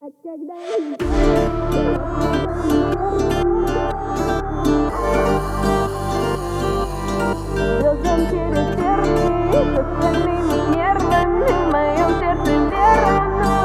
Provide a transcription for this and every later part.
Звездам через тернии, с остальными нервами, в моем сердце вера,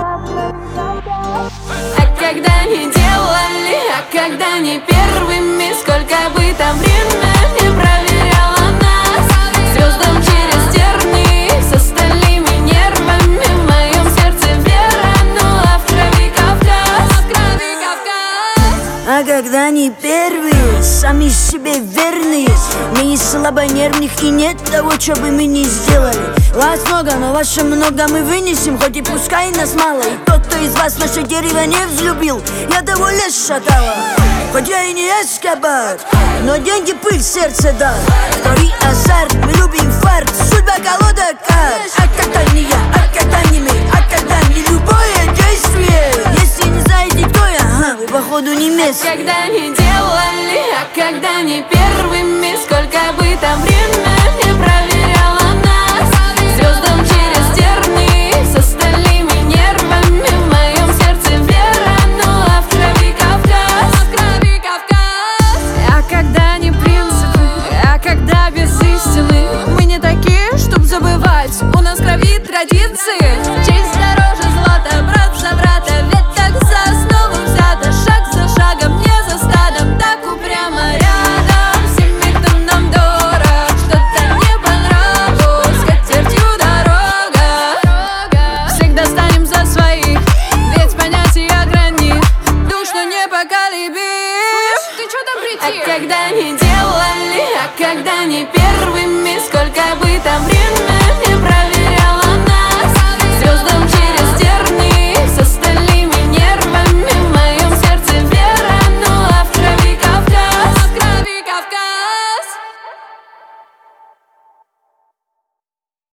а когда не делали, а когда не первыми, сколько бы там время не проверяло нас. Звездам через тернии, с остальными нервами, в моем сердце вера, ну а в крови Кавказ, в крови Кавказ. А когда не первые, сами себе верные, не слабонервных и нет того, что бы мы не сделали. Вас много, но ваше много мы вынесем, хоть и пускай нас мало. И тот, кто из вас наше дерево не взлюбил, я того лес шатала. Хоть я и не Эскобар, но деньги пыль в сердце дал. Втори азарт, мы любим фарт, судьба колода карт. А когда не я, а когда не мы, а когда не любое действие. Если не знаете, кто я, вы походу не мест. Когда не делали, а когда не первыми, сколько бы там время не проверяло нас. Звездам через тернии, с остальными нервами, в моем сердце вера, ну а в крови Кавказ, в крови Кавказ. А когда не принципы, а когда без истины, мы не такие, чтоб забывать, у нас в крови традиции. Честь дороже злата, брат за брата, ведь так за основу взято. Шаг за шагом, не за стадом, так упрямо рядом. Всеми, кто нам дорог, что-то не по нраву, с катертью дорога. Всегда станем за своих, ведь понятия грани душ, но не поколебим. Ты чё там прийти? А когда не делали, а когда не первыми, сколько бы там времени